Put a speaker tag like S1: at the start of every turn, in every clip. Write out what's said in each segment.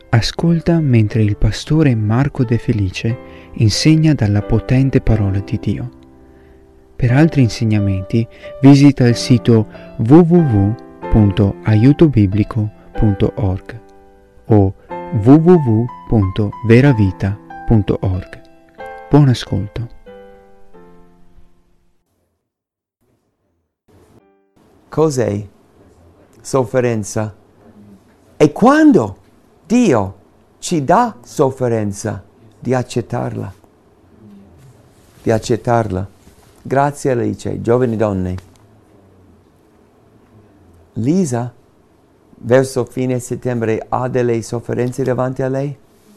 S1: Ascolta mentre il pastore Marco De Felice insegna dalla potente parola di Dio. Per altri insegnamenti visita il sito www.aiutobiblico.org o www.veravita.org. Buon ascolto.
S2: Cos'è sofferenza? E quando Dio ci dà sofferenza, di accettarla. Di accettarla. Grazie Alice, giovani donne. Lisa, verso fine settembre, ha delle sofferenze davanti a lei?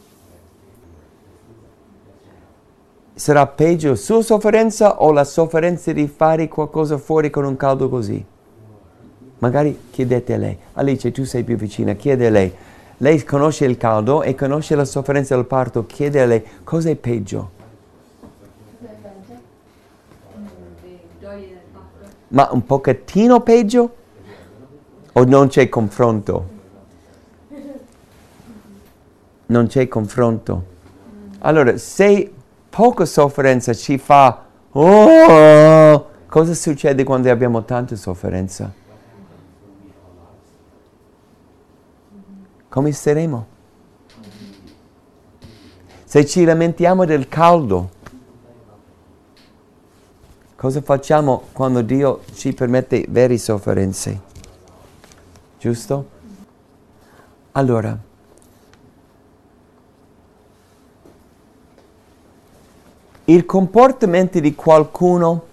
S2: Sarà peggio sua sofferenza o la sofferenza di fare qualcosa fuori con un caldo così? Magari chiedete a lei. Alice, tu sei più vicina, chiede a lei. Lei conosce il caldo e conosce la sofferenza del parto, chiede a lei cosa è peggio. Ma un pochettino peggio? O non c'è confronto? Non c'è confronto. Allora, se poca sofferenza ci fa oh, cosa succede quando abbiamo tanta sofferenza? Come staremo? Se ci lamentiamo del caldo, cosa facciamo quando Dio ci permette vere sofferenze? Giusto? Allora, il comportamento di qualcuno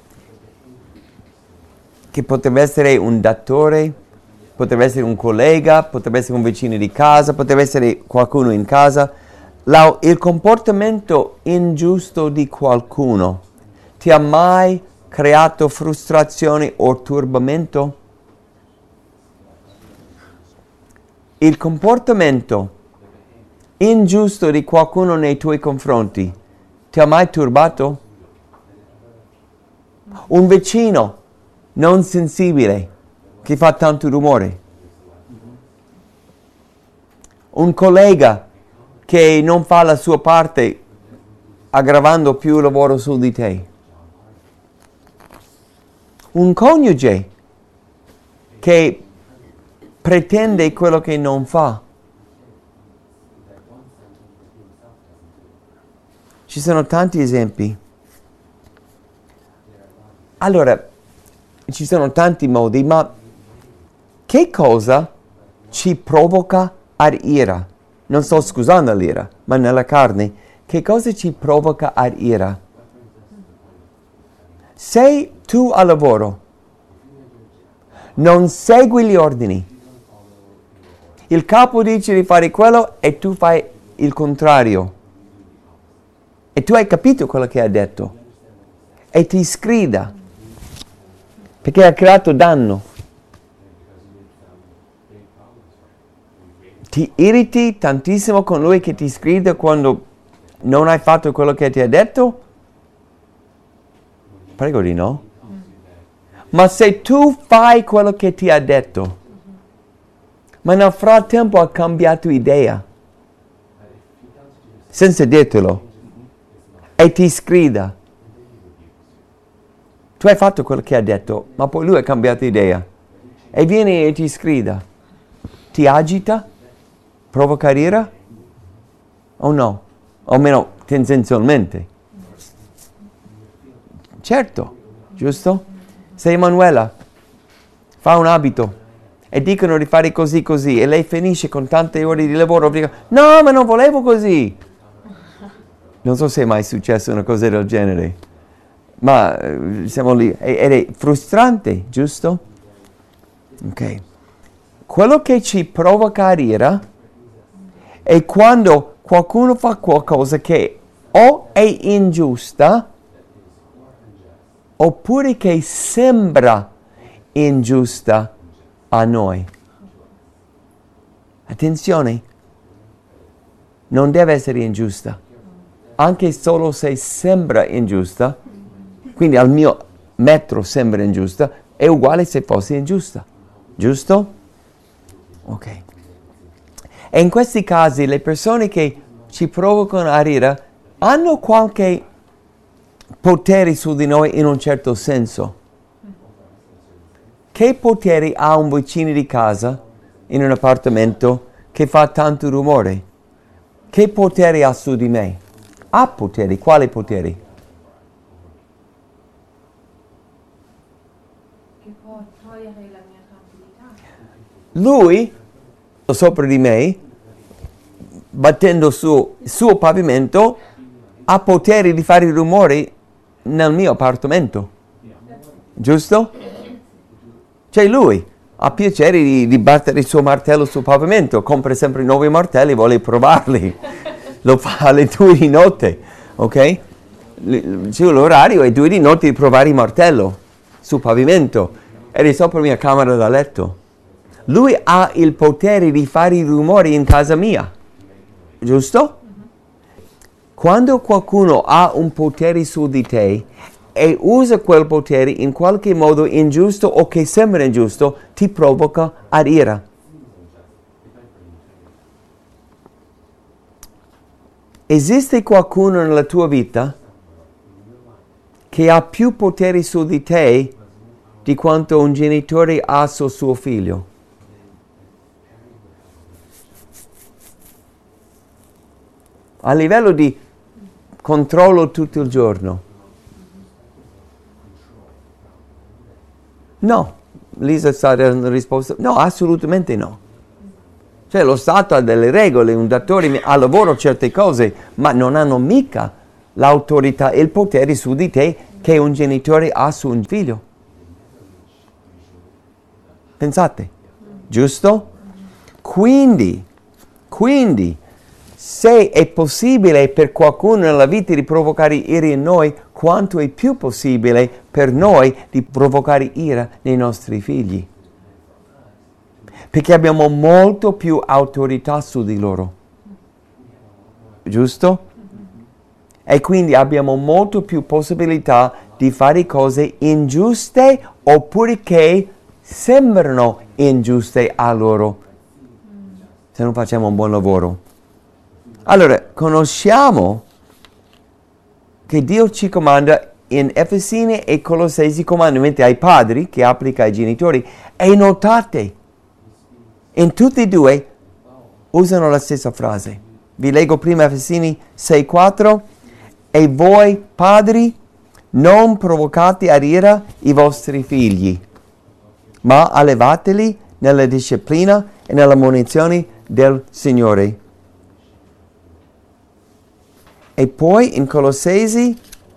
S2: che potrebbe essere un datore, potrebbe essere un collega, potrebbe essere un vicino di casa, potrebbe essere qualcuno in casa. Il comportamento ingiusto di qualcuno ti ha mai creato frustrazione o turbamento? Il comportamento ingiusto di qualcuno nei tuoi confronti ti ha mai turbato? Un vicino non sensibile che fa tanto rumore. Un collega che non fa la sua parte aggravando più il lavoro su di te. Un coniuge che pretende quello che non fa. Ci sono tanti esempi. Allora, ci sono tanti modi, ma che cosa ci provoca ad ira? Non sto scusando l'ira, ma nella carne. Che cosa ci provoca ad ira? Se tu al lavoro non segui gli ordini, il capo dice di fare quello e tu fai il contrario. E tu hai capito quello che ha detto. E ti sgrida. Perché ha creato danno. Ti irriti tantissimo con lui che ti sgrida quando non hai fatto quello che ti ha detto? Prego di no. Ma se tu fai quello che ti ha detto, ma nel frattempo ha cambiato idea, senza dirtelo, e ti sgrida, tu hai fatto quello che ha detto, ma poi lui ha cambiato idea, e viene e ti sgrida, ti agita? Provoca ira? O no? O almeno intenzionalmente? Certo, giusto? Se Emanuela fa un abito e dicono di fare così così e lei finisce con tante ore di lavoro e dice no, ma non volevo così. Non so se è mai successo una cosa del genere, ma siamo lì ed è frustrante, giusto? Ok. Quello che ci provoca ira è quando qualcuno fa qualcosa che o è ingiusta oppure che sembra ingiusta a noi. Attenzione, non deve essere ingiusta, anche solo se sembra ingiusta, quindi al mio metro sembra ingiusta, è uguale se fosse ingiusta, giusto? Ok. E in questi casi le persone che ci provocano a ira hanno qualche potere su di noi in un certo senso. Che poteri ha un vicino di casa in un appartamento che fa tanto rumore? Che poteri ha su di me? Ha poteri. Quali poteri?
S3: Che può togliere la mia tranquillità.
S2: Lui, sopra di me, battendo sul suo pavimento, ha potere di fare rumori nel mio appartamento. Giusto? Cioè lui ha piacere di battere il suo martello sul pavimento, compra sempre nuovi martelli, vuole provarli. Lo fa alle 2 di notte, ok? L'orario è 2 di notte di provare il martello sul pavimento. Ed è sopra la mia camera da letto. Lui ha il potere di fare i rumori in casa mia. Giusto? Quando qualcuno ha un potere su di te e usa quel potere in qualche modo ingiusto o che sembra ingiusto, ti provoca ad ira. Esiste qualcuno nella tua vita che ha più potere su di te di quanto un genitore ha su suo figlio? A livello di controllo tutto il giorno. No, Lisa sta dando risposta. No, assolutamente no. Cioè lo Stato ha delle regole, un datore ha lavoro certe cose, ma non hanno mica l'autorità e il potere su di te che un genitore ha su un figlio. Pensate, giusto? Quindi, se è possibile per qualcuno nella vita di provocare ira in noi, quanto è più possibile per noi di provocare ira nei nostri figli. Perché abbiamo molto più autorità su di loro. Giusto? E quindi abbiamo molto più possibilità di fare cose ingiuste oppure che sembrano ingiuste a loro, se non facciamo un buon lavoro. Allora, conosciamo che Dio ci comanda in Efesini e Colossesi comandamenti ai padri che applica ai genitori, e notate, in tutti e due usano la stessa frase. Vi leggo prima Efesini 6,4: e voi padri non provocate ad ira i vostri figli, ma allevateli nella disciplina e nella ammonizione del Signore. E poi in Colossesi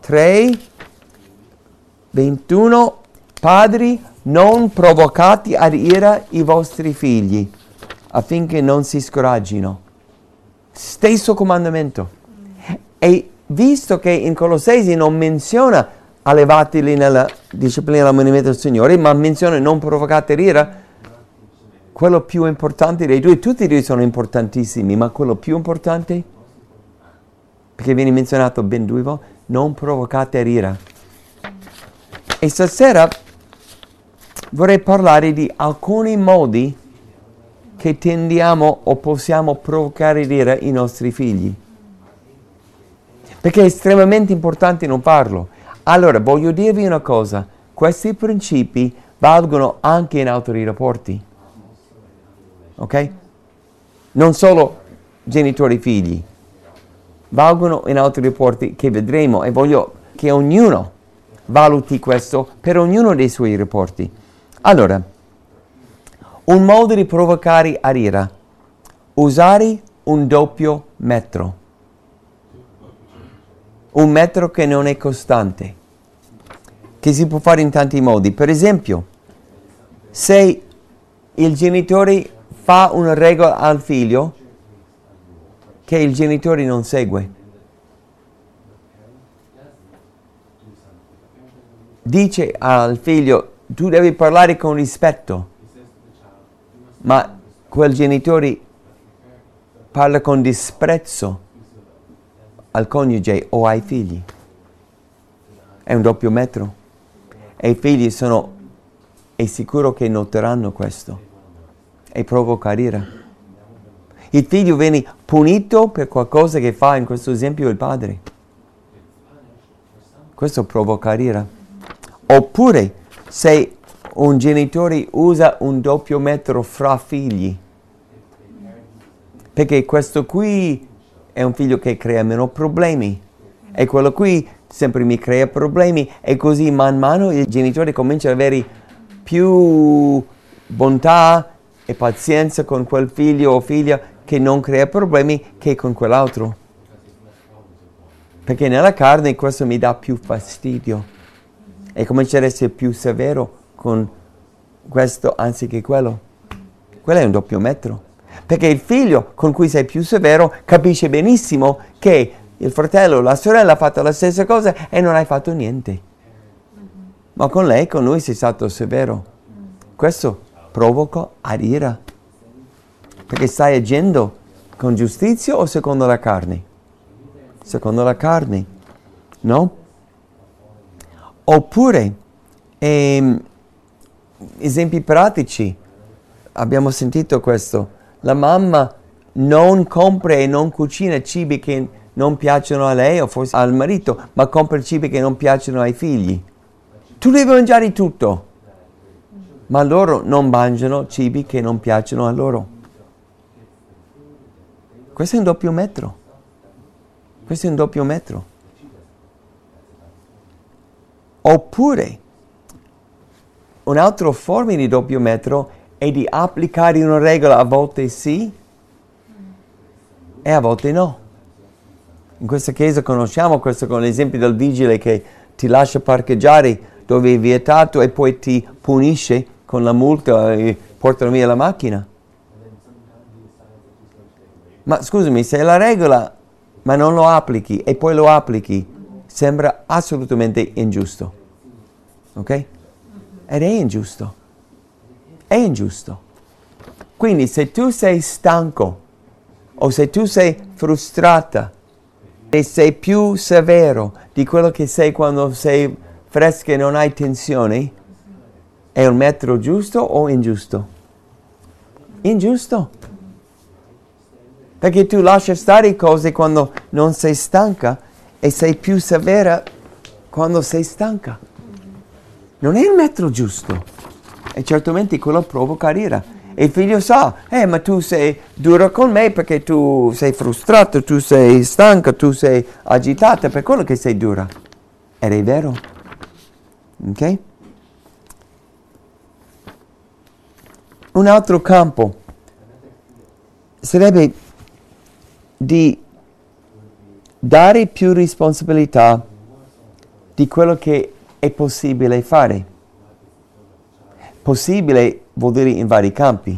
S2: 3:21, padri non provocate ad ira i vostri figli, affinché non si scoraggino. Stesso comandamento. E visto che in Colossesi non menziona allevateli nella disciplina e l'ammonimento del Signore, ma menziona non provocate ad ira, quello più importante dei due, tutti e due sono importantissimi, ma quello più importante, perché viene menzionato ben 2 volte, non provocate ad ira. E stasera vorrei parlare di alcuni modi che tendiamo o possiamo provocare ad ira i nostri figli. Perché è estremamente importante non farlo. Allora, voglio dirvi una cosa, questi principi valgono anche in altri rapporti. Ok? Non solo genitori-figli. Valgono in altri rapporti che vedremo, e voglio che ognuno valuti questo per ognuno dei suoi rapporti. Allora, un modo di provocare ad ira: usare un doppio metro. Un metro che non è costante, che si può fare in tanti modi. Per esempio, se il genitore fa una regola al figlio che il genitore non segue, dice al figlio: tu devi parlare con rispetto, ma quel genitore parla con disprezzo al coniuge o ai figli. È un doppio metro. E i figli è sicuro che noteranno questo e provoca ira. Il figlio viene punito per qualcosa che fa, in questo esempio, il padre. Questo provoca ira. Oppure se un genitore usa un doppio metro fra figli, perché questo qui è un figlio che crea meno problemi e quello qui sempre mi crea problemi, e così man mano il genitore comincia ad avere più bontà e pazienza con quel figlio o figlia che non crea problemi che con quell'altro. Perché nella carne questo mi dà più fastidio e comincia ad essere più severo con questo anziché quello. Quello è un doppio metro. Perché il figlio con cui sei più severo capisce benissimo che il fratello o la sorella ha fatto la stessa cosa e non hai fatto niente. Ma con lei, con lui sei stato severo. Questo provoca ira. Perché stai agendo con giustizia o secondo la carne? Secondo la carne, no? Oppure, esempi pratici, abbiamo sentito questo, la mamma non compra e non cucina cibi che non piacciono a lei o forse al marito, ma compra cibi che non piacciono ai figli. Tu devi mangiare tutto, ma loro non mangiano cibi che non piacciono a loro. Questo è un doppio metro. Questo è un doppio metro. Oppure, un'altra forma di doppio metro è di applicare una regola a volte sì e a volte no. In questa chiesa conosciamo questo con l'esempio del vigile che ti lascia parcheggiare dove è vietato e poi ti punisce con la multa e portano via la macchina. Ma scusami, se la regola ma non lo applichi e poi lo applichi, sembra assolutamente ingiusto. Ok? Ed è ingiusto. È ingiusto. Quindi se tu sei stanco o se tu sei frustrata e sei più severo di quello che sei quando sei fresca e non hai tensioni, è un metro giusto o ingiusto? Ingiusto. Perché tu lasci stare cose quando non sei stanca e sei più severa quando sei stanca. Non è il metro giusto. E certamente quello provoca ira. E il figlio sa, ma tu sei dura con me perché tu sei frustrato, tu sei stanca, tu sei agitata, per quello che sei dura. Ed è vero. Ok? Un altro campo sarebbe di dare più responsabilità di quello che è possibile fare. Possibile vuol dire in vari campi.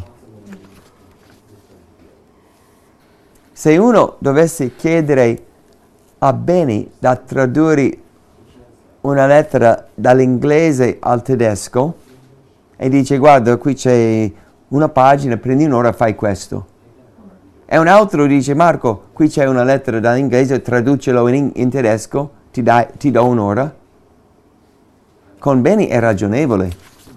S2: Se uno dovesse chiedere a Benny da tradurre una lettera dall'inglese al tedesco e dice guarda qui c'è una pagina, prendi un'ora e fai questo. E un altro dice Marco qui c'è una lettera dall'inglese, traducelo in tedesco, ti do un'ora. Con Benny è ragionevole.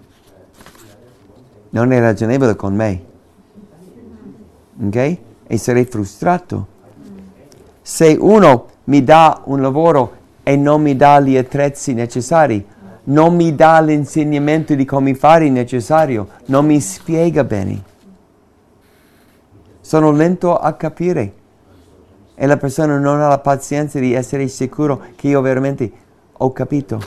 S2: Non è ragionevole con me. Ok? E sarei frustrato. Se uno mi dà un lavoro e non mi dà gli attrezzi necessari, non mi dà l'insegnamento di come fare il necessario, non mi spiega bene. Sono lento a capire e la persona non ha la pazienza di essere sicuro che io veramente ho capito.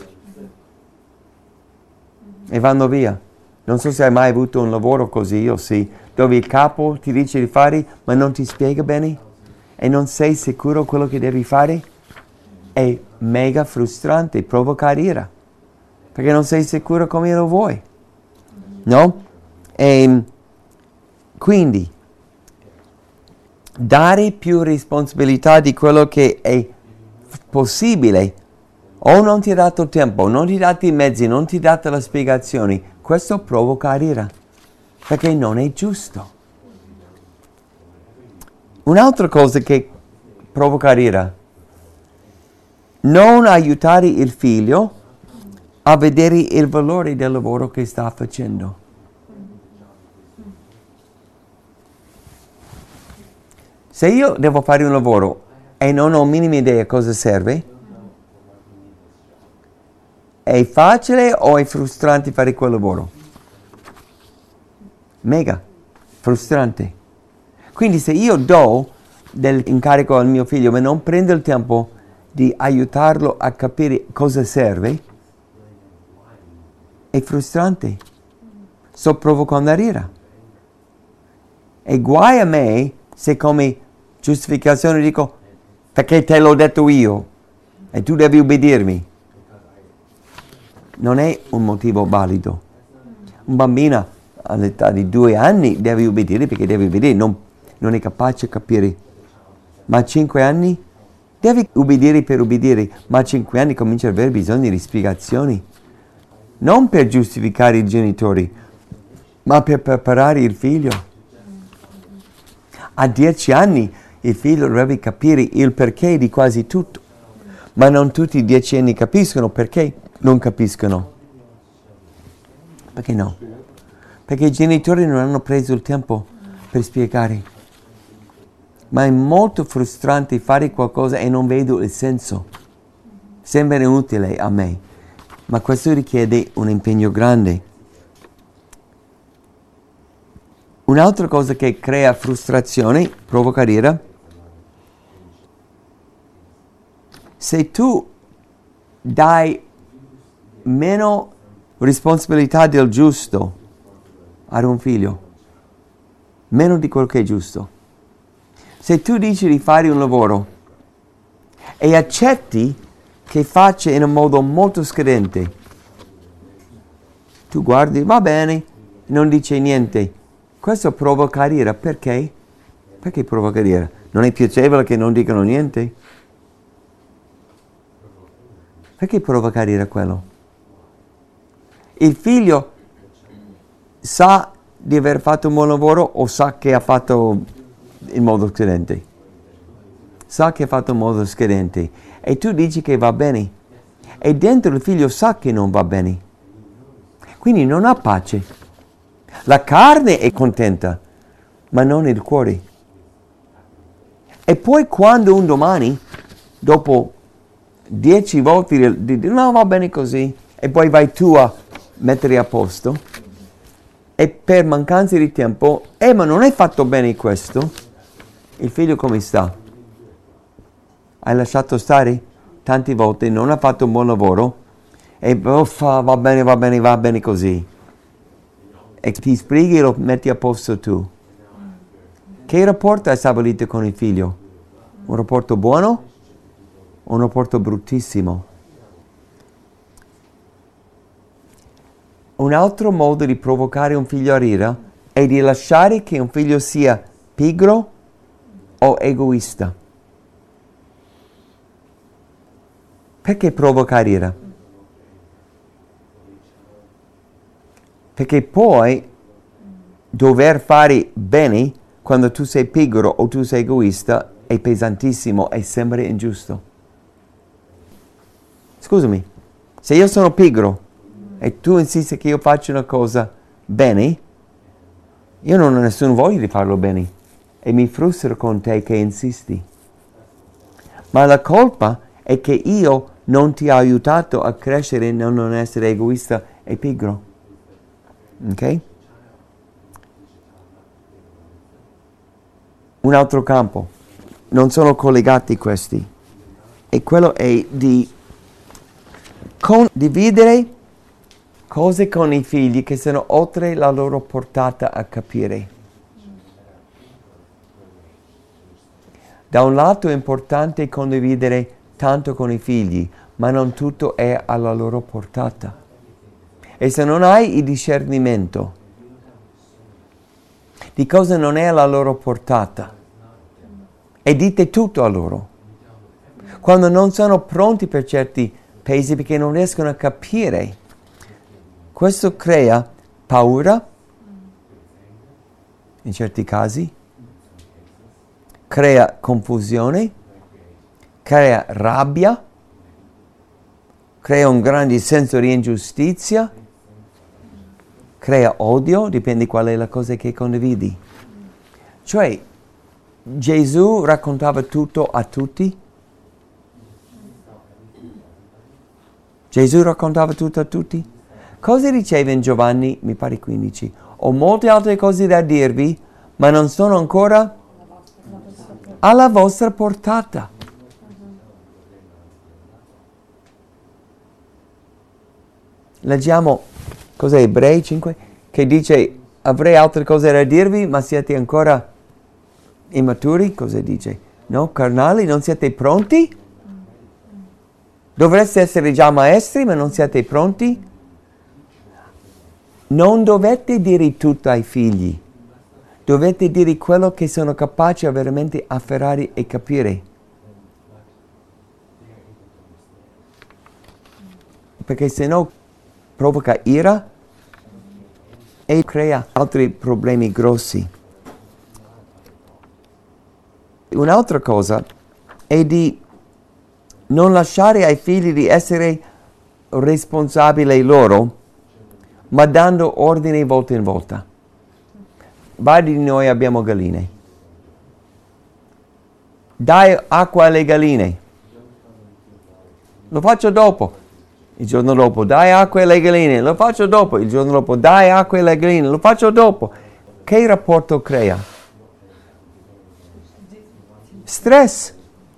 S2: E vanno via. Non so se hai mai avuto un lavoro così, io sì, dove il capo ti dice di fare ma non ti spiega bene e non sei sicuro quello che devi fare. È mega frustrante, provoca ira, perché non sei sicuro come lo vuoi, no? E quindi dare più responsabilità di quello che è possibile, o non ti ha dato tempo, non ti ha dato i mezzi, non ti ha dato le spiegazioni, questo provoca ira, perché non è giusto. Un'altra cosa che provoca ira, non aiutare il figlio a vedere il valore del lavoro che sta facendo. Se io devo fare un lavoro e non ho minima idea cosa serve, è facile o è frustrante fare quel lavoro? Mega frustrante. Quindi se io do dell'incarico al mio figlio ma non prendo il tempo di aiutarlo a capire cosa serve, è frustrante. Sto provocando la ira. E guai a me se come giustificazione dico perché te l'ho detto io e tu devi ubbidirmi. Non è un motivo valido. Un bambino all'età di 2 anni deve ubbidire perché deve ubbidire, non è capace di capire. Ma a 5 anni devi ubbidire per ubbidire, ma a 5 anni comincia ad avere bisogno di spiegazioni. Non per giustificare i genitori, ma per preparare il figlio. A 10 anni il figlio deve capire il perché di quasi tutto, ma non tutti i 10 anni capiscono perché non capiscono. Perché no? Perché i genitori non hanno preso il tempo per spiegare. Ma è molto frustrante fare qualcosa e non vedo il senso. Sembra inutile a me, ma questo richiede un impegno grande. Un'altra cosa che crea frustrazione, provoca ira, se tu dai meno responsabilità del giusto ad un figlio, meno di quello che è giusto. Se tu dici di fare un lavoro e accetti che faccia in un modo molto scadente, tu guardi, va bene, non dice niente. Questo provoca ira. Perché? Perché provoca ira? Non è piacevole che non dicano niente? Perché provoca ira quello? Il figlio sa di aver fatto un buon lavoro o sa che ha fatto in modo scadente? Sa che ha fatto in modo scadente e tu dici che va bene e dentro il figlio sa che non va bene, quindi non ha pace. La carne è contenta, ma non il cuore. E poi quando un domani, dopo 10 volte dici no, va bene così, e poi vai tu a mettere a posto, e per mancanza di tempo, ma non hai fatto bene questo, il figlio come sta? Hai lasciato stare tante volte, non ha fatto un buon lavoro, e va bene così. E ti sbrighi e lo metti a posto tu. Che rapporto hai stabilito con il figlio? Un rapporto buono o un rapporto bruttissimo? Un altro modo di provocare un figlio a ira è di lasciare che un figlio sia pigro o egoista. Perché provoca ira? Perché poi dover fare bene quando tu sei pigro o tu sei egoista è pesantissimo e sembra ingiusto. Scusami, se io sono pigro e tu insisti che io faccia una cosa bene, io non ho nessuna voglia di farlo bene e mi frustro con te che insisti. Ma la colpa è che io non ti ho aiutato a crescere e non essere egoista e pigro. Ok? Un altro campo, non sono collegati questi, e quello è di condividere cose con i figli che sono oltre la loro portata a capire. Da un lato è importante condividere tanto con i figli, ma non tutto è alla loro portata. E se non hai il discernimento di cosa non è alla loro portata e dite tutto a loro, quando non sono pronti per certi pesi perché non riescono a capire, questo crea paura in certi casi, crea confusione, crea rabbia, crea un grande senso di ingiustizia, crea odio, dipende qual è la cosa che condividi. Cioè, Gesù raccontava tutto a tutti? Gesù raccontava tutto a tutti? Cosa diceva in Giovanni, mi pare 15? Ho molte altre cose da dirvi, ma non sono ancora alla vostra portata. Leggiamo, cos'è, Ebrei 5? Che dice, avrei altre cose da dirvi, ma siete ancora immaturi. Cosa dice? No, carnali, non siete pronti? Dovreste essere già maestri, ma non siete pronti? Non dovete dire tutto ai figli. Dovete dire quello che sono capaci veramente afferrare e capire. Perché se no provoca ira e crea altri problemi grossi. Un'altra cosa è di non lasciare ai figli di essere responsabili loro, ma dando ordine volta in volta. Vari di noi abbiamo galline. Dai acqua alle galline. Lo faccio dopo. Il giorno dopo, dai acqua alle galline. Lo faccio dopo. Il giorno dopo, dai acqua alle galline. Lo faccio dopo. Che rapporto crea? Stress.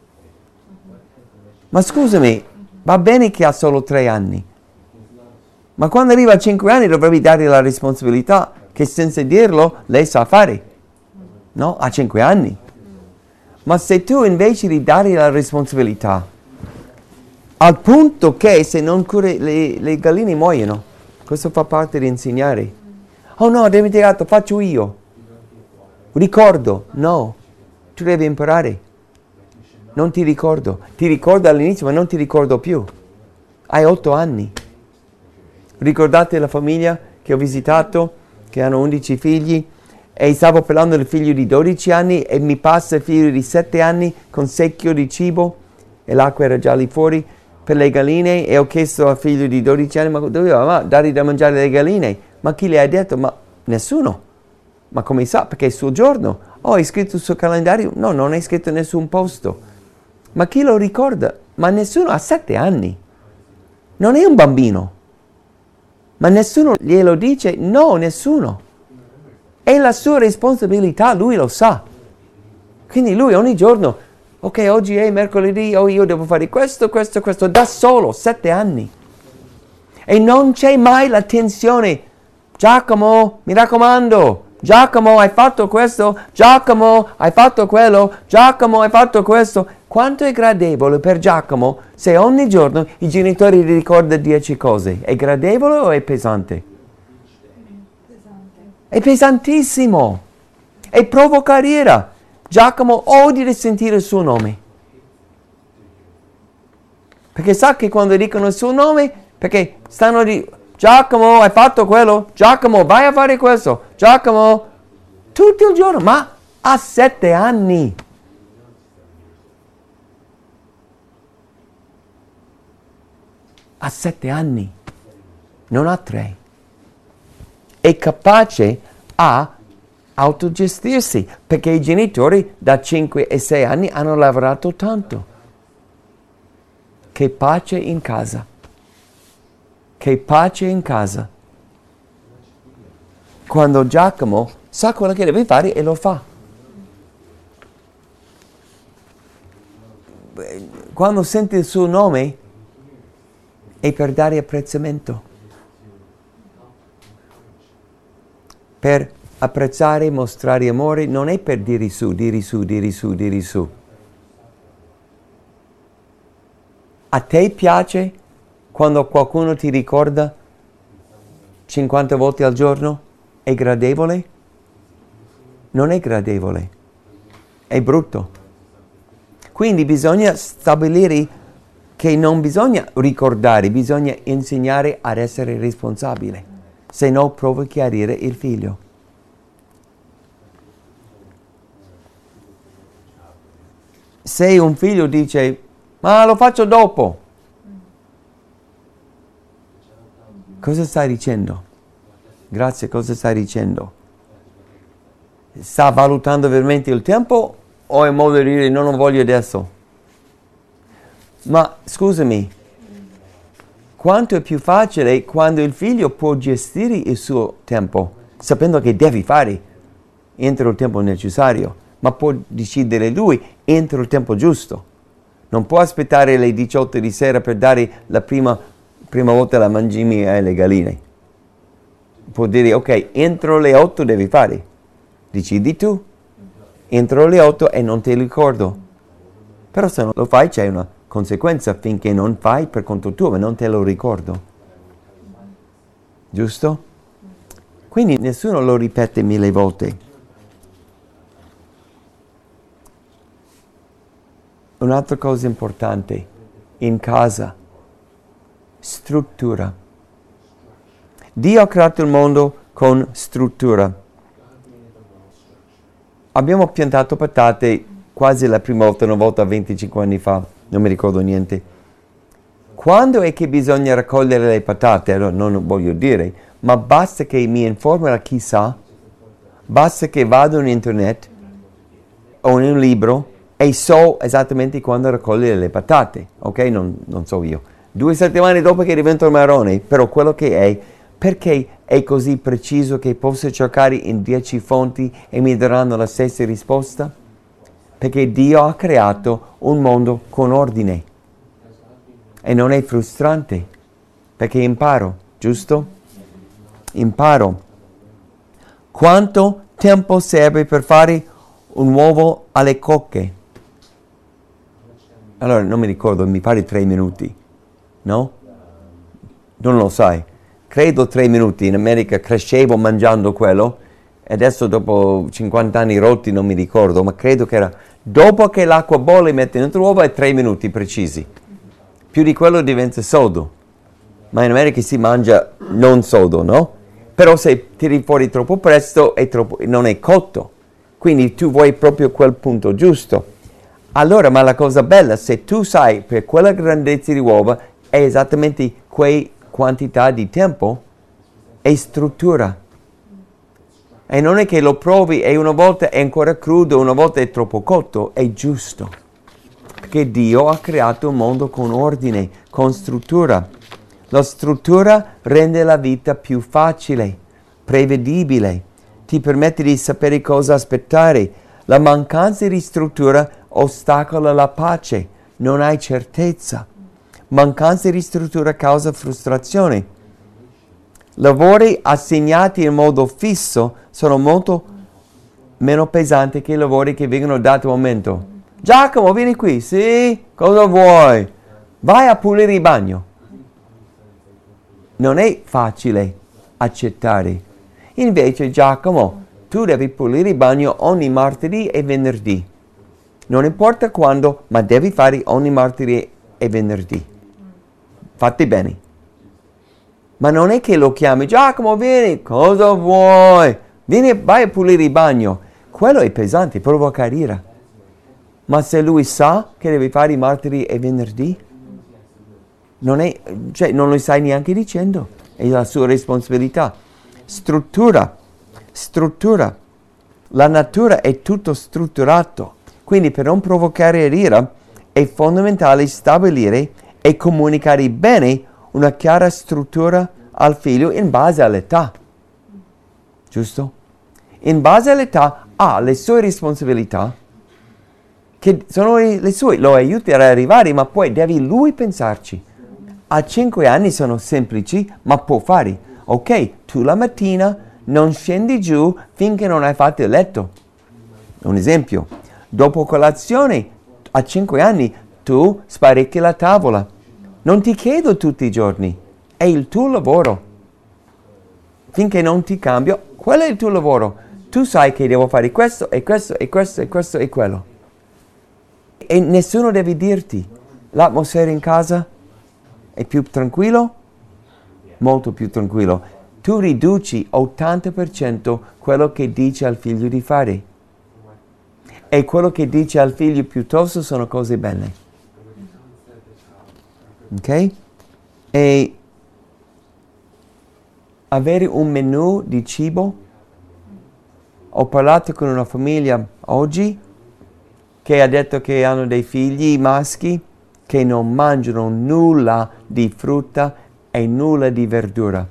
S2: Ma scusami, va bene che ha solo 3 anni. Ma quando arriva a 5 anni dovrebbe dare la responsabilità che senza dirlo lei sa fare. No? A 5 anni. Ma se tu invece di dare la responsabilità, al punto che se non curi le galline muoiono, questo fa parte di insegnare. Oh no, devi dimenticato, faccio io. Ricordo. No, tu devi imparare. Non ti ricordo. Ti ricordo all'inizio, ma non ti ricordo più. Hai 8 anni. Ricordate la famiglia che ho visitato, che hanno 11 figli, e stavo parlando del figlio di 12 anni e mi passa il figlio di 7 anni con secchio di cibo e l'acqua era già lì fuori per le galline, e ho chiesto al figlio di 12 anni, ma doveva dare da mangiare alle galline? Ma chi le ha detto? Ma nessuno. Ma come sa? Perché è il suo giorno. Oh, è scritto sul calendario? No, non è scritto in nessun posto. Ma chi lo ricorda? Ma nessuno, ha 7 anni. Non è un bambino. Ma nessuno glielo dice? No, nessuno. È la sua responsabilità, lui lo sa. Quindi lui ogni giorno, ok, oggi è mercoledì, oh, io devo fare questo, da solo, 7 anni. E non c'è mai la tensione. Giacomo, mi raccomando, Giacomo, hai fatto questo, Giacomo, hai fatto quello, Giacomo, hai fatto questo. Quanto è gradevole per Giacomo se ogni giorno i genitori gli ricordano 10 cose? È gradevole o è pesante? È pesantissimo. E provoca ira. Giacomo odia di sentire il suo nome. Perché sa che quando dicono il suo nome, perché stanno di Giacomo, hai fatto quello? Giacomo, vai a fare questo? Giacomo, tutto il giorno, ma ha 7 anni. Ha 7 anni, non ha 3. È capace a autogestirsi, perché i genitori da 5 e 6 anni hanno lavorato tanto. Che pace in casa. Che pace in casa. Quando Giacomo sa quello che deve fare e lo fa. Quando sente il suo nome è per dare apprezzamento. Per apprezzare, mostrare amore, non è per dire su, dire su, dire su, dire su. A te piace quando qualcuno ti ricorda 50 volte al giorno? È gradevole? Non è gradevole, è brutto. Quindi bisogna stabilire che non bisogna ricordare, bisogna insegnare ad essere responsabile, se no provochi a ire il figlio. Se un figlio dice, ma lo faccio dopo, cosa stai dicendo? Grazie, cosa stai dicendo? Sta valutando veramente il tempo ho il modo di dire non lo voglio adesso. Ma scusami, quanto è più facile quando il figlio può gestire il suo tempo, sapendo che devi fare entro il tempo necessario, ma può decidere lui entro il tempo giusto. Non può aspettare le 18 di sera per dare la prima volta la mangimi alle galline. Può dire, ok, entro le 8 devi fare. Decidi tu. Entro le 8 e non te lo ricordo. Però se non lo fai c'è una conseguenza finché non fai per conto tuo, ma non te lo ricordo. Giusto? Quindi nessuno lo ripete 1000 volte. Un'altra cosa importante, in casa, struttura. Dio ha creato il mondo con struttura. Abbiamo piantato patate quasi la prima volta, una volta 25 anni fa, non mi ricordo niente. Quando è che bisogna raccogliere le patate? Allora, non voglio dire, ma basta che mi informi chi sa, basta che vado in internet o in un libro e so esattamente quando raccogliere le patate, ok? Non so io. 2 settimane dopo che divento marrone, però quello che è, perché è così preciso che posso cercare in 10 fonti e mi daranno la stessa risposta? Perché Dio ha creato un mondo con ordine. E non è frustrante, perché imparo, giusto? Imparo. Quanto tempo serve per fare un uovo alle cocche? Allora, non mi ricordo, mi pare 3 minuti, no? Non lo sai. Credo 3 minuti. In America crescevo mangiando quello, e adesso dopo 50 anni rotti non mi ricordo, ma credo che era dopo che l'acqua bolle metti dentro l'uovo è 3 minuti precisi. Più di quello diventa sodo. Ma in America si mangia non sodo, no? Però se tiri fuori troppo presto non è cotto. Quindi tu vuoi proprio quel punto giusto. Allora, ma la cosa bella, se tu sai per quella grandezza di uova è esattamente quei quantità di tempo, è struttura. E non è che lo provi e una volta è ancora crudo, una volta è troppo cotto, è giusto. Perché Dio ha creato un mondo con ordine, con struttura. La struttura rende la vita più facile, prevedibile, ti permette di sapere cosa aspettare. La mancanza di struttura ostacola la pace, non hai certezza. Mancanza di struttura causa frustrazione. Lavori assegnati in modo fisso sono molto meno pesanti che i lavori che vengono dati al momento. Giacomo, vieni qui, sì? Cosa vuoi? Vai a pulire il bagno. Non è facile accettare. Invece, Giacomo, tu devi pulire il bagno ogni martedì e venerdì. Non importa quando, ma devi fare ogni martedì e venerdì. Fatti bene. Ma non è che lo chiami, Giacomo, vieni, cosa vuoi? Vieni, vai a pulire il bagno. Quello è pesante, provoca ira. Ma se lui sa che devi fare i martedì e venerdì, non lo stai neanche dicendo. È la sua responsabilità. Struttura. La natura è tutto strutturato. Quindi per non provocare ira è fondamentale stabilire e comunicare bene una chiara struttura al figlio in base all'età. Giusto? In base all'età ha le sue responsabilità, che sono le sue, lo aiuterà ad arrivare, ma poi devi lui pensarci. A 5 anni sono semplici, ma può fare. Ok, tu la mattina non scendi giù finché non hai fatto il letto. Un esempio, dopo colazione, a 5 anni, tu sparecchi la tavola. Non ti chiedo tutti i giorni, è il tuo lavoro. Finché non ti cambio, quello è il tuo lavoro. Tu sai che devo fare questo e questo e questo e questo e quello. E nessuno deve dirti. L'atmosfera in casa è più tranquillo? Molto più tranquillo. Tu riduci 80% quello che dici al figlio di fare. E quello che dici al figlio piuttosto sono cose belle. Ok? E avere un menù di cibo. Ho parlato con una famiglia oggi che ha detto che hanno dei figli maschi che non mangiano nulla di frutta e nulla di verdura.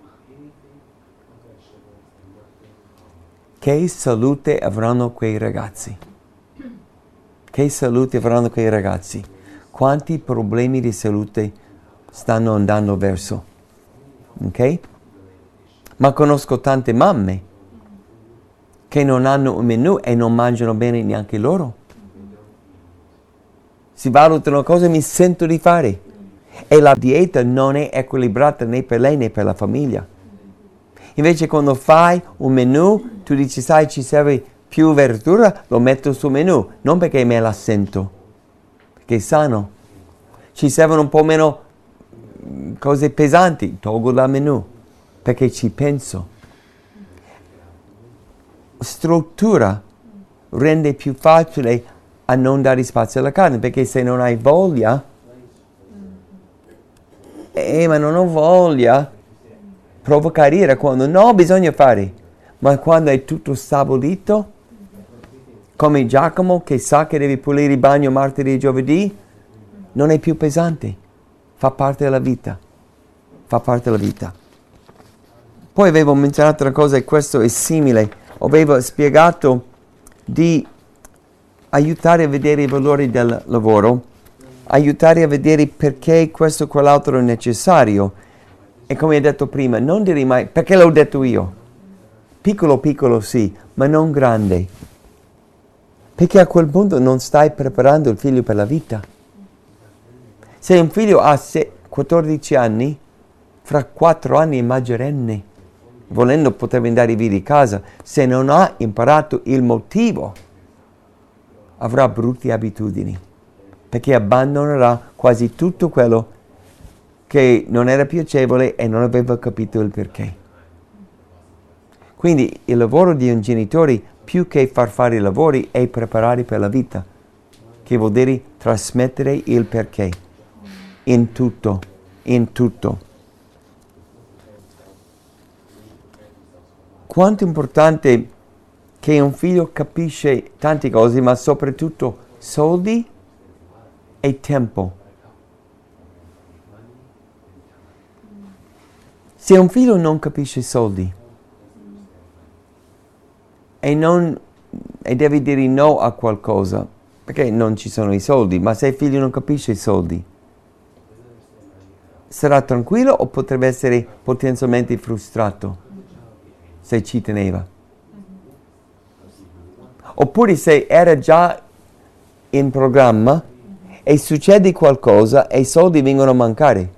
S2: Che salute avranno quei ragazzi? Che salute avranno quei ragazzi? Quanti problemi di salute stanno andando verso? Ok? Ma conosco tante mamme che non hanno un menù e non mangiano bene neanche loro. Si valutano cosa mi sento di fare e la dieta non è equilibrata né per lei né per la famiglia. Invece quando fai un menù, tu dici, sai, ci serve più verdura, lo metto sul menù, non perché me la sento, perché è sano. Ci servono un po' meno cose pesanti, tolgo dal menù, perché ci penso. Struttura rende più facile a non dare spazio alla carne, perché se non hai voglia, ma non ho voglia, provoca ira quando no, bisogna fare, ma quando è tutto stabilito, come Giacomo che sa che deve pulire il bagno martedì e giovedì, non è più pesante, fa parte della vita, fa parte della vita. Poi avevo menzionato una cosa e questo è simile, avevo spiegato di aiutare a vedere i valori del lavoro, aiutare a vedere perché questo o quell'altro è necessario. E come ho detto prima, non dire mai, perché l'ho detto io? Piccolo piccolo sì, ma non grande. Perché a quel punto non stai preparando il figlio per la vita. Se un figlio ha 14 anni, fra 4 anni è maggiorenne, volendo potrebbe andare via di casa, se non ha imparato il motivo, avrà brutte abitudini, perché abbandonerà quasi tutto quello che non era piacevole e non aveva capito il perché. Quindi il lavoro di un genitore, più che far fare i lavori, è preparare per la vita, che vuol dire trasmettere il perché, in tutto, in tutto. Quanto è importante che un figlio capisce tante cose, ma soprattutto soldi e tempo. Se un figlio non capisce soldi e deve dire no a qualcosa, perché non ci sono i soldi, ma se il figlio non capisce i soldi, sarà tranquillo o potrebbe essere potenzialmente frustrato se ci teneva? Oppure se era già in programma e succede qualcosa e i soldi vengono a mancare.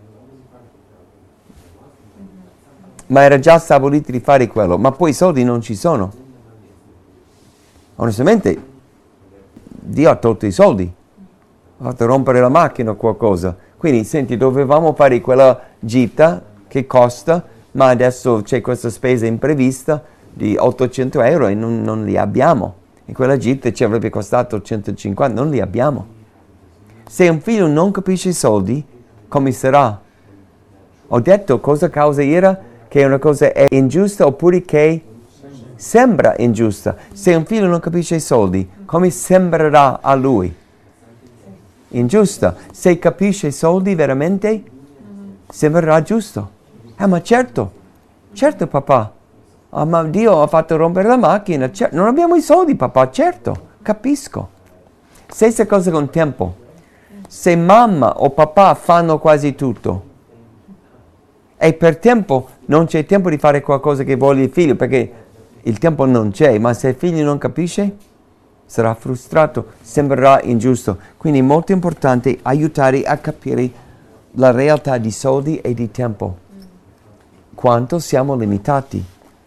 S2: Ma era già stabilito di fare quello, ma poi i soldi non ci sono. Onestamente, Dio ha tolto i soldi, ha fatto rompere la macchina o qualcosa. Quindi, senti, dovevamo fare quella gita che costa, ma adesso c'è questa spesa imprevista di 800 euro e non li abbiamo. E quella gita ci avrebbe costato 150, non li abbiamo. Se un figlio non capisce i soldi, come sarà? Ho detto cosa causa ira? Che una cosa è ingiusta oppure che sembra ingiusta. Se un figlio non capisce i soldi, come sembrerà a lui? Ingiusta. Se capisce i soldi veramente, sembrerà giusto. Ma certo papà. Ma Dio ha fatto rompere la macchina. Non abbiamo i soldi papà, certo, capisco. Stessa cosa con tempo. Se mamma o papà fanno quasi tutto e per tempo non c'è tempo di fare qualcosa che vuole il figlio, perché il tempo non c'è, ma se il figlio non capisce, sarà frustrato, sembrerà ingiusto. Quindi è molto importante aiutare a capire la realtà di soldi e di tempo. Quanto siamo limitati.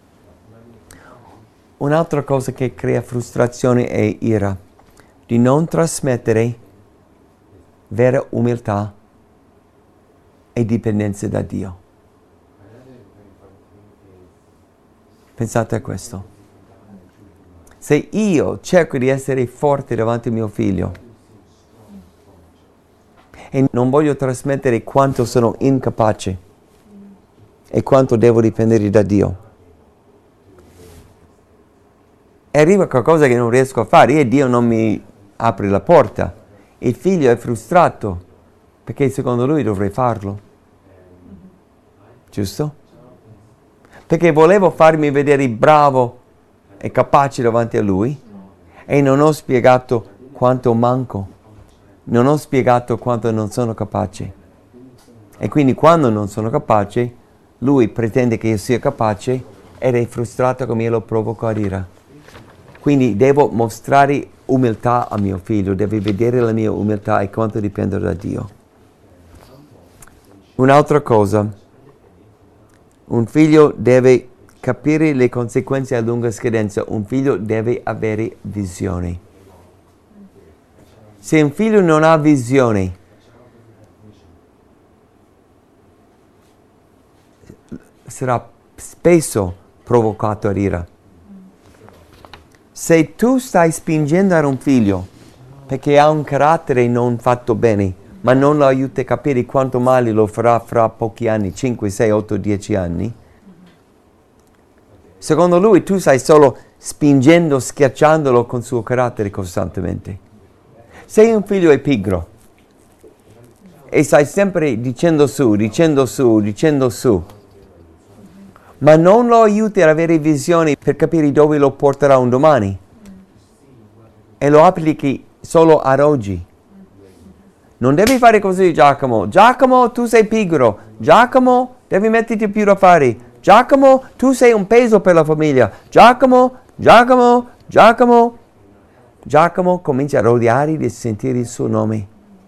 S2: Un'altra cosa che crea frustrazione e ira, di non trasmettere vera umiltà e dipendenza da Dio. Pensate a questo. Se io cerco di essere forte davanti a mio figlio e non voglio trasmettere quanto sono incapace e quanto devo dipendere da Dio, e arriva qualcosa che non riesco a fare e Dio non mi apre la porta. Il figlio è frustrato perché secondo lui dovrei farlo. Giusto? Perché volevo farmi vedere bravo e capace davanti a lui e non ho spiegato quanto manco. Non ho spiegato quanto non sono capace. E quindi quando non sono capace, lui pretende che io sia capace ed è frustrato che me lo provoca a ira. Quindi devo mostrare umiltà a mio figlio, deve vedere la mia umiltà e quanto dipendo da Dio. Un'altra cosa, un figlio deve capire le conseguenze a lunga scadenza, un figlio deve avere visione. Se un figlio non ha visione, sarà spesso provocato a ira. Se tu stai spingendo a un figlio perché ha un carattere non fatto bene, ma non lo aiuti a capire quanto male lo farà fra pochi anni, 5, 6, 8, 10 anni, secondo lui tu stai solo spingendo, schiacciandolo con il suo carattere costantemente. Se un figlio è pigro e stai sempre dicendo su, ma non lo aiuti ad avere visioni per capire dove lo porterà un domani e lo applichi solo ad oggi. Non devi fare così, Giacomo. Giacomo, tu sei pigro. Giacomo, devi metterti più da fare. Giacomo, tu sei un peso per la famiglia. Giacomo comincia a odiare di sentire il suo nome.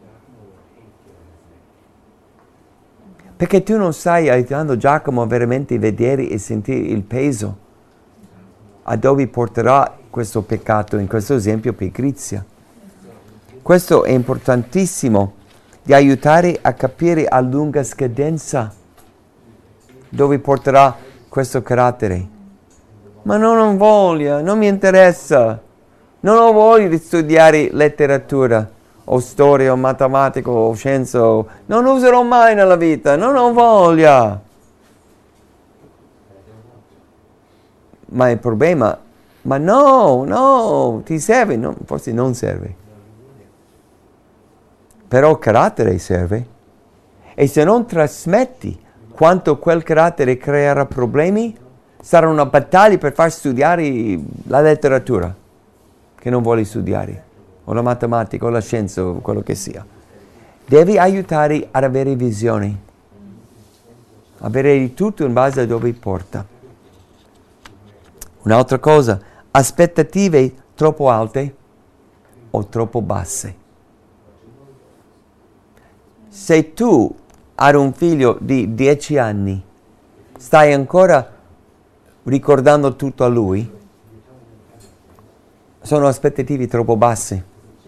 S2: Perché tu non stai aiutando Giacomo a veramente vedere e sentire il peso a dove porterà questo peccato, in questo esempio pigrizia. Questo è importantissimo, di aiutare a capire a lunga scadenza dove porterà questo carattere. Ma non ho voglia, non mi interessa, non ho voglia di studiare letteratura, o storia, o matematica, o scienza, non userò mai nella vita, non ho voglia. Ma il problema, ma no, ti serve, no, forse non serve. Però carattere serve. E se non trasmetti quanto quel carattere creerà problemi, sarà una battaglia per far studiare la letteratura, che non vuole studiare, o la matematica, o la scienza, o quello che sia. Devi aiutare ad avere visione, avere di tutto in base a dove porta. Un'altra cosa, aspettative troppo alte o troppo basse. Se tu hai un figlio di 10 anni, stai ancora ricordando tutto a lui, sono aspettative troppo basse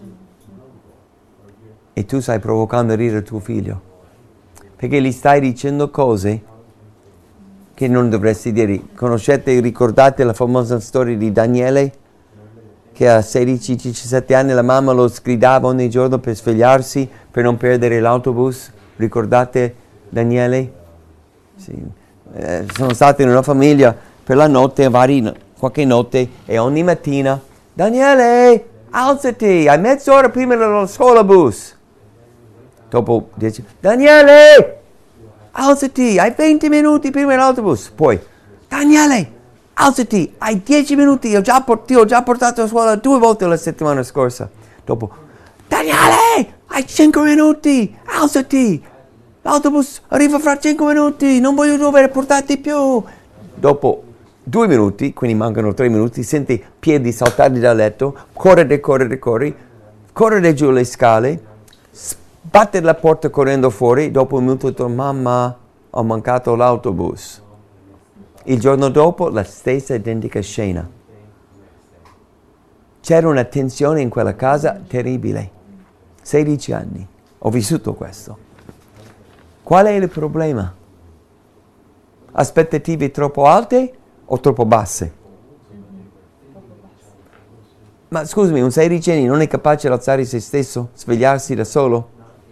S2: e tu stai provocando a ridere tuo figlio perché gli stai dicendo cose che non dovresti dire. Conoscete, ricordate la famosa storia di Daniele che a 16-17 anni la mamma lo sgridava ogni giorno per svegliarsi per non perdere l'autobus? Ricordate Daniele? Sì. Sono stato in una famiglia per la notte, qualche notte, e ogni mattina: Daniele, alzati, hai mezz'ora prima dello scuolabus. Dopo 10, Daniele, alzati, hai 20 minuti prima dell'autobus. Poi, Daniele, alzati, hai 10 minuti, ti ho già portato a scuola 2 volte la settimana scorsa. Dopo, Daniele, hai 5 minuti, alzati, l'autobus arriva fra 5 minuti, non voglio dover portarti più. Dopo 2 minuti, quindi mancano 3 minuti, senti piedi saltare dal letto, correre giù le scale, sbattere la porta correndo fuori. Dopo un minuto dico: mamma, ho mancato l'autobus. Il giorno dopo la stessa identica scena. C'era una tensione in quella casa terribile. 16 anni. Ho vissuto questo. Qual è il problema? Aspettative troppo alte o troppo basse? Ma scusami, un 16enne non è capace di alzare se stesso, svegliarsi da solo?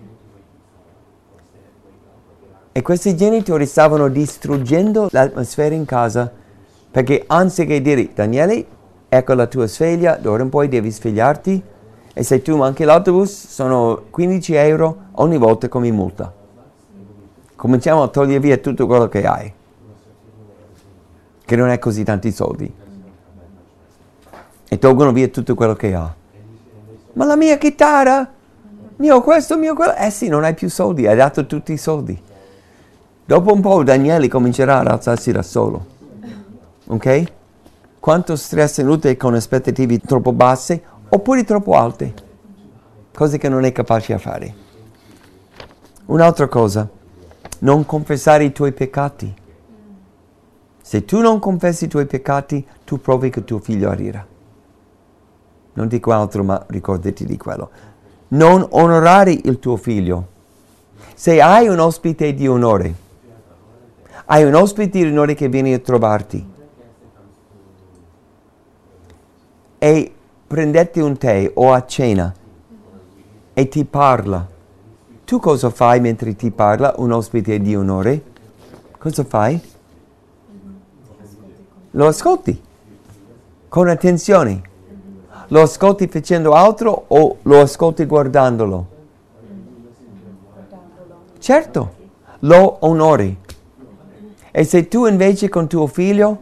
S2: E questi genitori stavano distruggendo l'atmosfera in casa, perché anziché dire: Daniele, ecco la tua sveglia, d'ora in poi devi svegliarti, E se tu manchi l'autobus sono 15 euro ogni volta come multa. Cominciamo a togliere via tutto quello che hai, che non è così tanti soldi. E tolgono via tutto quello che ha. Ma la mia chitarra, mio questo, mio quello. Sì, non hai più soldi, hai dato tutti i soldi. Dopo un po' Daniele comincerà ad alzarsi da solo. Ok? Quanto stress inutile con aspettative troppo basse oppure troppo alte. Cose che non è capace a fare. Un'altra cosa, non confessare i tuoi peccati. Se tu non confessi i tuoi peccati, tu provi che tuo figlio arriva. Non dico altro, ma ricordati di quello. Non onorare il tuo figlio. Se hai un ospite di onore, hai un ospite di onore che viene a trovarti e prendete un tè o a cena e ti parla. Tu cosa fai mentre ti parla un ospite di onore? Cosa fai? Lo ascolti con attenzione. Lo ascolti facendo altro o lo ascolti guardandolo? Certo, lo onori. E se tu invece con tuo figlio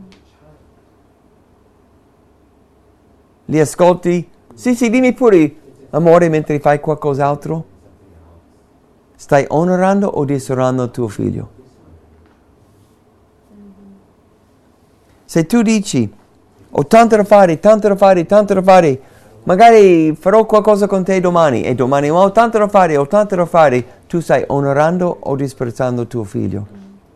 S2: li ascolti, sì, dimmi pure, amore, mentre fai qualcos'altro, stai onorando o disonorando tuo figlio? Se tu dici, ho tanto da fare, magari farò qualcosa con te domani, e domani ho tanto da fare, tu stai onorando o disprezzando tuo figlio?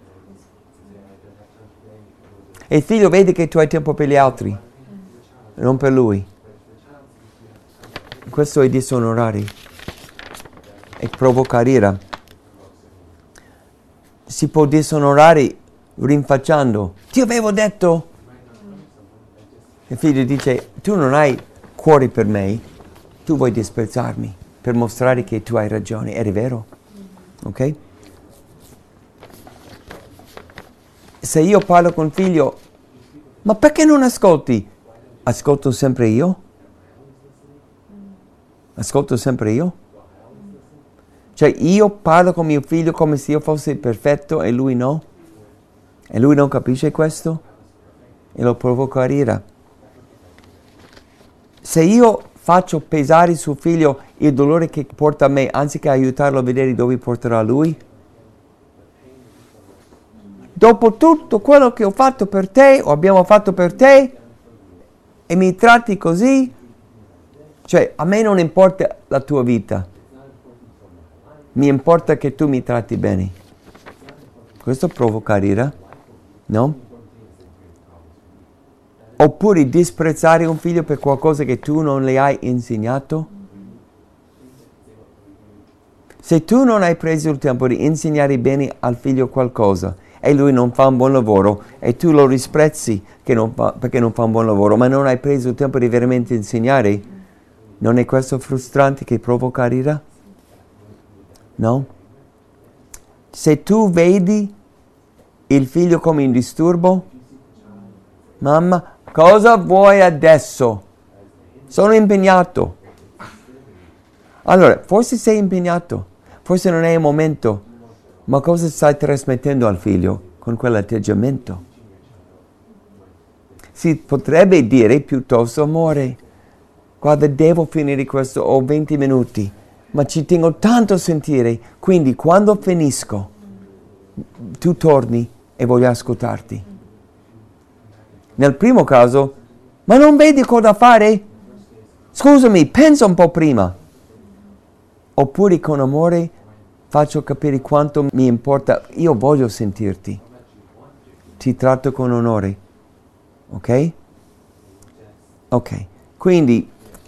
S2: E il figlio vede che tu hai tempo per gli altri, non per lui. Questo è disonorare e provocare ira. Si può disonorare rinfacciando. Ti avevo detto. Il figlio dice, tu non hai cuore per me, tu vuoi disprezzarmi per mostrare che tu hai ragione. È vero? Ok? Se io parlo con il figlio, ma perché non ascolti? Ascolto sempre io? Ascolto sempre io? Cioè io parlo con mio figlio come se io fossi perfetto e lui no? E lui non capisce questo? E lo provoca a ira. Se io faccio pesare sul figlio il dolore che porta a me, anziché aiutarlo a vedere dove porterà lui, dopo tutto quello che ho fatto per te, o abbiamo fatto per te, e mi tratti così, cioè a me non importa la tua vita, mi importa che tu mi tratti bene. Questo provoca ira, no? Oppure disprezzare un figlio per qualcosa che tu non le hai insegnato. Se tu non hai preso il tempo di insegnare bene al figlio qualcosa e lui non fa un buon lavoro e tu lo disprezzi perché non fa un buon lavoro, ma non hai preso il tempo di veramente insegnare, non è questo frustrante che provoca ira? No? Se tu vedi il figlio come un disturbo, mamma, cosa vuoi adesso? Sono impegnato. Allora, forse sei impegnato, forse non è il momento, ma cosa stai trasmettendo al figlio con quell'atteggiamento? Si potrebbe dire piuttosto, amore, guarda, devo finire questo, ho 20 minuti, ma ci tengo tanto a sentire, quindi quando finisco, tu torni e voglio ascoltarti. Nel primo caso, ma non vedi cosa fare? Scusami, pensa un po' prima. Oppure con amore faccio capire quanto mi importa, io voglio sentirti. Ti tratto con onore. Ok? Ok. Quindi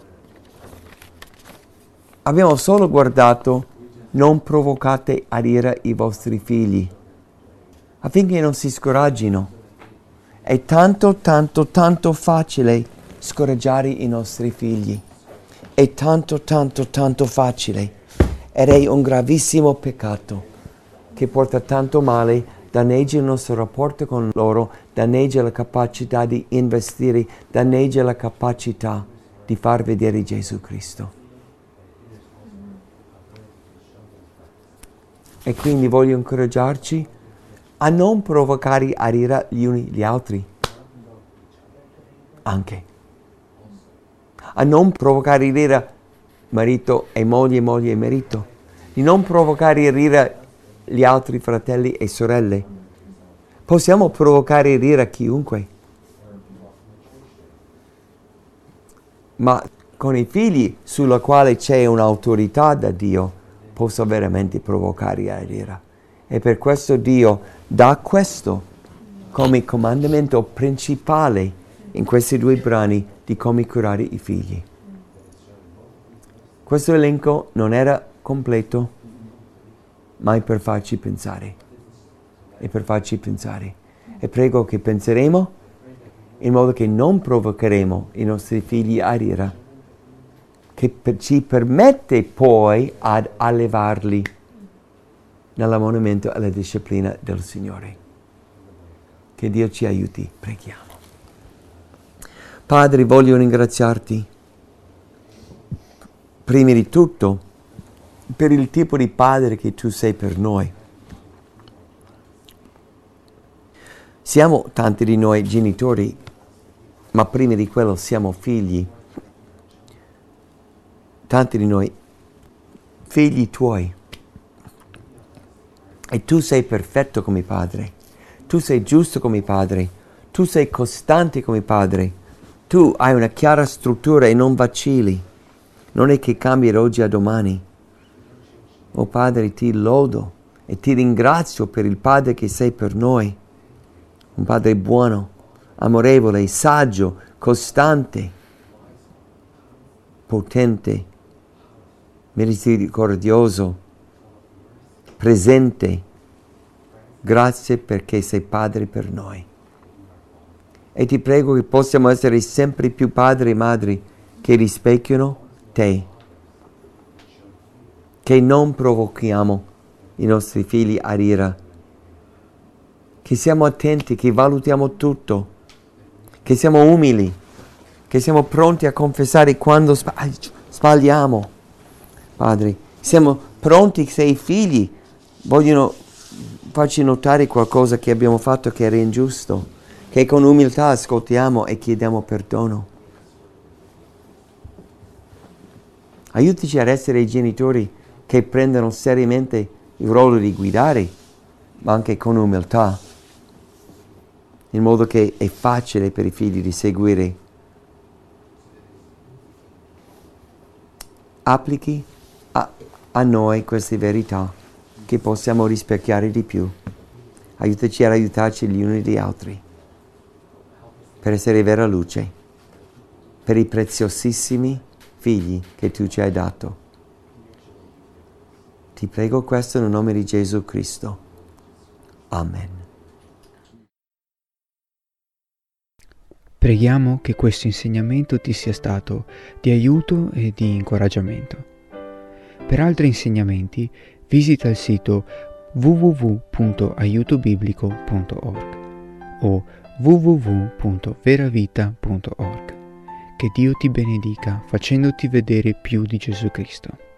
S2: abbiamo solo guardato, non provocate ad ira i vostri figli, affinché non si scoraggino. È tanto facile scoraggiare i nostri figli. È tanto facile. Ed è un gravissimo peccato che porta tanto male, danneggia il nostro rapporto con loro, danneggia la capacità di investire, danneggia la capacità di far vedere Gesù Cristo. E quindi voglio incoraggiarci a non provocare a ira gli uni gli altri. Anche. A non provocare ira marito e moglie e marito. Di non provocare ira gli altri fratelli e sorelle. Possiamo provocare ira chiunque. Ma con i figli sulla quale c'è un'autorità da Dio, posso veramente provocare ira. E per questo Dio dà questo come comandamento principale in questi 2 brani di come curare i figli. Questo elenco non era completo, ma è per farci pensare. E per farci pensare. E prego che penseremo in modo che non provocheremo i nostri figli a ira, che ci permette poi ad allevarli nell'ammonimento e alla disciplina del Signore. Che Dio ci aiuti, preghiamo. Padre, voglio ringraziarti prima di tutto per il tipo di padre che tu sei per noi. Siamo tanti di noi genitori, ma prima di quello siamo figli. Tanti di noi figli tuoi. E tu sei perfetto come padre. Tu sei giusto come padre. Tu sei costante come padre. Tu hai una chiara struttura e non vacilli. Non è che cambi da oggi a domani. Oh Padre, ti lodo e ti ringrazio per il Padre che sei per noi. Un Padre buono, amorevole, saggio, costante, potente, misericordioso, presente. Grazie perché sei Padre per noi. E ti prego che possiamo essere sempre più padri e madri che rispecchiano te. Che non provochiamo i nostri figli a ira. Che siamo attenti, che valutiamo tutto. Che siamo umili. Che siamo pronti a confessare quando sbagliamo. Padre, siamo pronti se i figli vogliono farci notare qualcosa che abbiamo fatto che era ingiusto, che con umiltà ascoltiamo e chiediamo perdono. Aiutaci ad essere i genitori che prendono seriamente il ruolo di guidare, ma anche con umiltà, in modo che è facile per i figli di seguire. Applichi a noi queste verità che possiamo rispecchiare di più. Aiutaci ad aiutarci gli uni gli altri per essere vera luce per i preziosissimi figli che tu ci hai dato. Ti prego questo nel nome di Gesù Cristo. Amen.
S1: Preghiamo che questo insegnamento ti sia stato di aiuto e di incoraggiamento. Per altri insegnamenti visita il sito www.aiutobiblico.org o www.veravita.org. Che Dio ti benedica facendoti vedere più di Gesù Cristo.